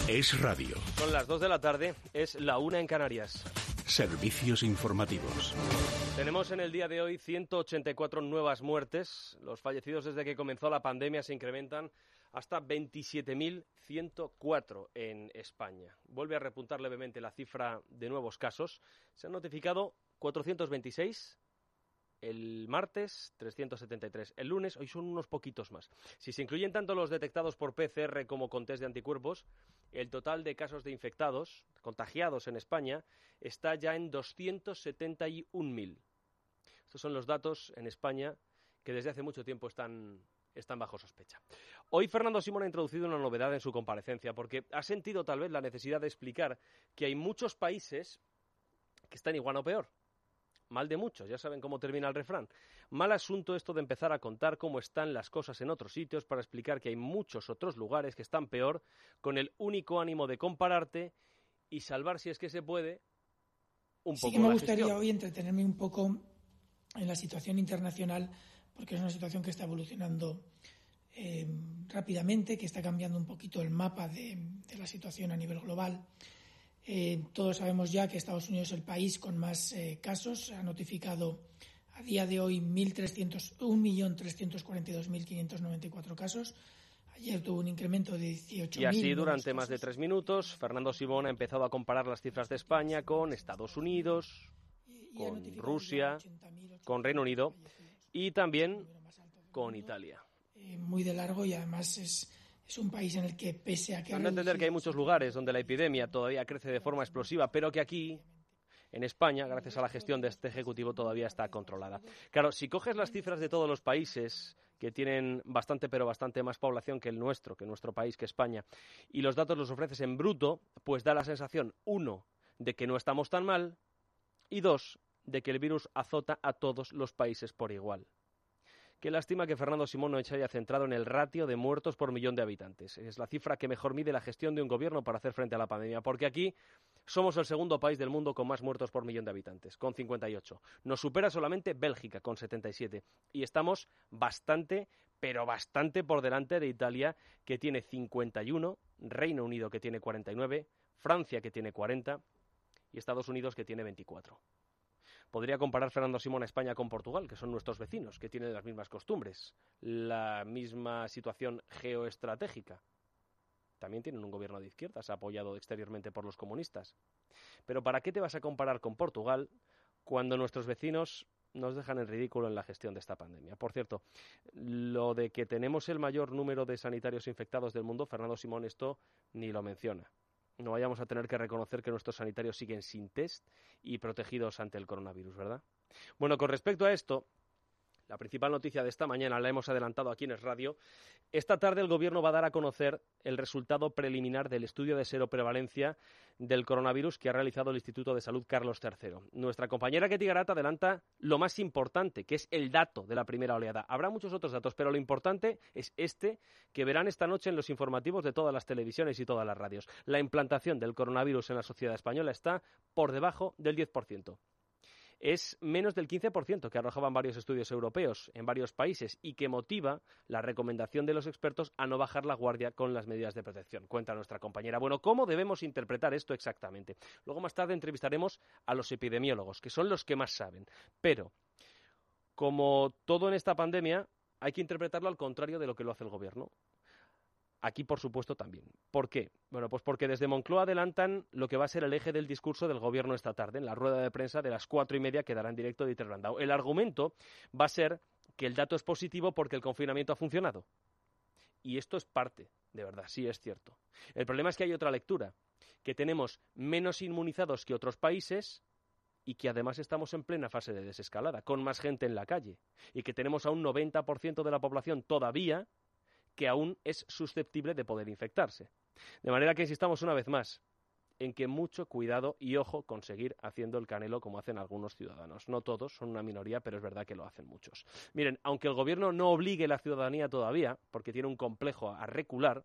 Es radio. Son las 2 de la tarde, es la 1 en Canarias. Servicios informativos. Tenemos en el día de hoy 184 nuevas muertes. Los fallecidos desde que comenzó la pandemia se incrementan hasta 27.104 en España. Vuelve a repuntar levemente la cifra de nuevos casos. Se han notificado 426. El martes, 373. El lunes, hoy son unos poquitos más. Si se incluyen tanto los detectados por PCR como con test de anticuerpos, el total de casos de infectados, contagiados en España, está ya en 271.000. Estos son los datos en España que desde hace mucho tiempo están bajo sospecha. Hoy Fernando Simón ha introducido una novedad en su comparecencia, porque ha sentido tal vez la necesidad de explicar que hay muchos países que están igual o peor. Mal de muchos, ya saben cómo termina el refrán. Mal asunto esto de empezar a contar cómo están las cosas en otros sitios para explicar que hay muchos otros lugares que están peor, con el único ánimo de compararte y salvar, si es que se puede, un poco la gestión. Sí que me gustaría hoy entretenerme un poco en la situación internacional, porque es una situación que está evolucionando rápidamente, que está cambiando un poquito el mapa de la situación a nivel global. Todos sabemos ya que Estados Unidos es el país con más casos. Ha notificado a día de hoy 1.342.594 casos. Ayer tuvo un incremento de 18.000. Y así durante más de 3 minutos, Fernando Simón ha empezado a comparar las cifras de España con Estados Unidos, con Rusia, con Reino Unido y también con Italia. Muy de largo y además es un país en el que, pese a que... Dando a entender que hay muchos lugares donde la epidemia todavía crece de forma explosiva, pero que aquí, en España, gracias a la gestión de este Ejecutivo, todavía está controlada. Claro, si coges las cifras de todos los países que tienen bastante más población que el nuestro, que nuestro país, que España, y los datos los ofreces en bruto, pues da la sensación, 1, de que no estamos tan mal, y 2, de que el virus azota a todos los países por igual. Qué lástima que Fernando Simón no se haya centrado en el ratio de muertos por millón de habitantes. Es la cifra que mejor mide la gestión de un gobierno para hacer frente a la pandemia, porque aquí somos el segundo país del mundo con más muertos por millón de habitantes, con 58. Nos supera solamente Bélgica, con 77. Y estamos bastante, pero bastante por delante de Italia, que tiene 51, Reino Unido, que tiene 49, Francia, que tiene 40, y Estados Unidos, que tiene 24. Podría comparar Fernando Simón a España con Portugal, que son nuestros vecinos, que tienen las mismas costumbres, la misma situación geoestratégica. También tienen un gobierno de izquierdas, apoyado exteriormente por los comunistas. Pero ¿para qué te vas a comparar con Portugal cuando nuestros vecinos nos dejan en ridículo en la gestión de esta pandemia? Por cierto, lo de que tenemos el mayor número de sanitarios infectados del mundo, Fernando Simón esto ni lo menciona. No vayamos a tener que reconocer que nuestros sanitarios siguen sin test y protegidos ante el coronavirus, ¿verdad? Bueno, con respecto a esto, la principal noticia de esta mañana la hemos adelantado aquí en Es Radio. Esta tarde el Gobierno va a dar a conocer el resultado preliminar del estudio de seroprevalencia del coronavirus que ha realizado el Instituto de Salud Carlos III. Nuestra compañera Ketty Garat adelanta lo más importante, que es el dato de la primera oleada. Habrá muchos otros datos, pero lo importante es este que verán esta noche en los informativos de todas las televisiones y todas las radios. La implantación del coronavirus en la sociedad española está por debajo del 10%. Es menos del 15% que arrojaban varios estudios europeos en varios países y que motiva la recomendación de los expertos a no bajar la guardia con las medidas de protección. Cuenta nuestra compañera. Bueno, ¿cómo debemos interpretar esto exactamente? Luego más tarde entrevistaremos a los epidemiólogos, que son los que más saben. Pero, como todo en esta pandemia, hay que interpretarlo al contrario de lo que lo hace el Gobierno. Aquí, por supuesto, también. ¿Por qué? Bueno, pues porque desde Moncloa adelantan lo que va a ser el eje del discurso del Gobierno esta tarde, en la rueda de prensa de las 4:30 que dará en directo Dieter Brandau. El argumento va a ser que el dato es positivo porque el confinamiento ha funcionado. Y esto es parte, de verdad, sí es cierto. El problema es que hay otra lectura, que tenemos menos inmunizados que otros países y que además estamos en plena fase de desescalada, con más gente en la calle, y que tenemos a un 90% de la población todavía que aún es susceptible de poder infectarse. De manera que insistamos una vez más en que mucho cuidado y ojo con seguir haciendo el canelo como hacen algunos ciudadanos. No todos, son una minoría, pero es verdad que lo hacen muchos. Miren, aunque el Gobierno no obligue a la ciudadanía todavía, porque tiene un complejo a recular,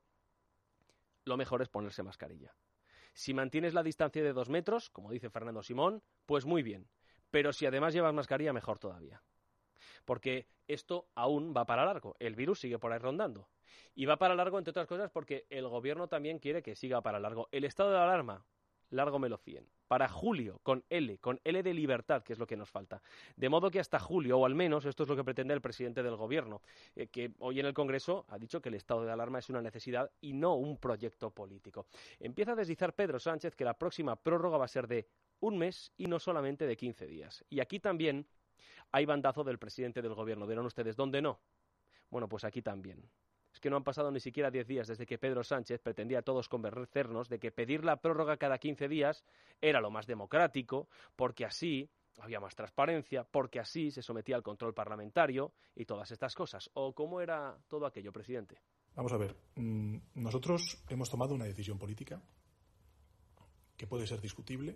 lo mejor es ponerse mascarilla. Si mantienes la distancia de 2 metros, como dice Fernando Simón, pues muy bien. Pero si además llevas mascarilla, mejor todavía. porque esto aún va para largo. El virus sigue por ahí rondando. Y va para largo, entre otras cosas, porque el gobierno también quiere que siga para largo. El estado de alarma, largo me lo fíen. Para julio, con L de libertad, que es lo que nos falta. De modo que hasta julio, o al menos esto es lo que pretende el presidente del gobierno, que hoy en el Congreso ha dicho que el estado de alarma es una necesidad y no un proyecto político. Empieza a deslizar Pedro Sánchez que la próxima prórroga va a ser de un mes y no solamente de 15 días. Y aquí también hay bandazo del presidente del gobierno. Dirán ustedes, ¿dónde no? Bueno, pues aquí también. Es que no han pasado ni siquiera 10 días desde que Pedro Sánchez pretendía a todos convencernos de que pedir la prórroga cada 15 días era lo más democrático, porque así había más transparencia, porque así se sometía al control parlamentario y todas estas cosas. ¿O cómo era todo aquello, presidente? Vamos a ver, nosotros hemos tomado una decisión política que puede ser discutible,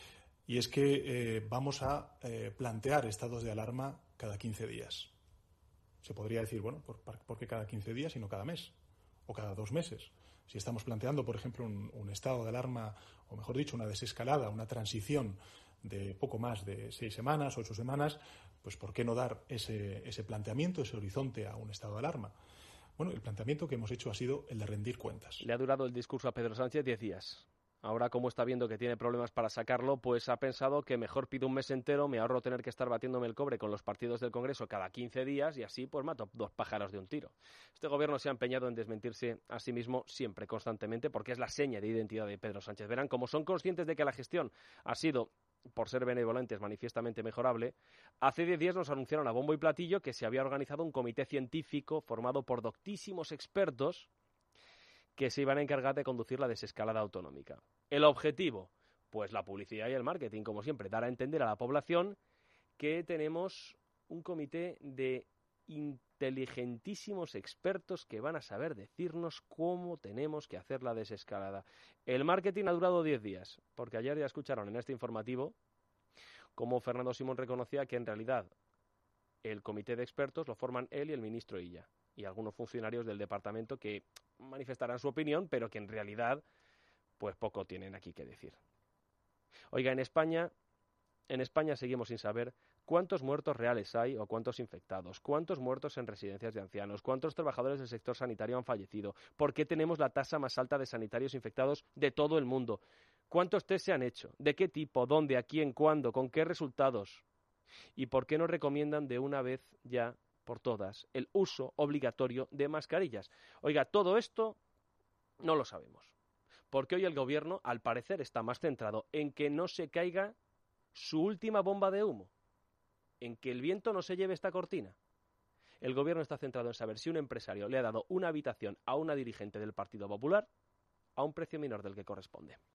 y es que vamos a plantear estados de alarma cada 15 días. Se podría decir, bueno, ¿por qué cada 15 días y no cada mes? O cada 2 meses. Si estamos planteando, por ejemplo, un estado de alarma, o mejor dicho, una desescalada, una transición de poco más de 6 semanas, 8 semanas, pues ¿por qué no dar ese planteamiento, ese horizonte a un estado de alarma? Bueno, el planteamiento que hemos hecho ha sido el de rendir cuentas. Le ha durado el discurso a Pedro Sánchez 10 días. Ahora, como está viendo que tiene problemas para sacarlo, pues ha pensado que mejor pido un mes entero, me ahorro tener que estar batiéndome el cobre con los partidos del Congreso cada 15 días y así pues mato 2 pájaros de un tiro. Este gobierno se ha empeñado en desmentirse a sí mismo siempre, constantemente, porque es la seña de identidad de Pedro Sánchez. Verán, como son conscientes de que la gestión ha sido, por ser benevolentes, manifiestamente mejorable, hace 10 días nos anunciaron a bombo y platillo que se había organizado un comité científico formado por doctísimos expertos que se iban a encargar de conducir la desescalada autonómica. El objetivo, pues la publicidad y el marketing, como siempre, dar a entender a la población que tenemos un comité de inteligentísimos expertos que van a saber decirnos cómo tenemos que hacer la desescalada. El marketing ha durado 10 días, porque ayer ya escucharon en este informativo cómo Fernando Simón reconocía que en realidad el comité de expertos lo forman él y el ministro Illa, y algunos funcionarios del departamento que manifestarán su opinión, pero que en realidad pues poco tienen aquí que decir. Oiga, en España seguimos sin saber cuántos muertos reales hay o cuántos infectados, cuántos muertos en residencias de ancianos, cuántos trabajadores del sector sanitario han fallecido, por qué tenemos la tasa más alta de sanitarios infectados de todo el mundo, cuántos test se han hecho, de qué tipo, dónde, a quién, cuándo, con qué resultados, y por qué no recomiendan de una vez ya por todas el uso obligatorio de mascarillas. Oiga, todo esto no lo sabemos, porque hoy el gobierno, al parecer, está más centrado en que no se caiga su última bomba de humo, en que el viento no se lleve esta cortina. El gobierno está centrado en saber si un empresario le ha dado una habitación a una dirigente del Partido Popular a un precio menor del que corresponde.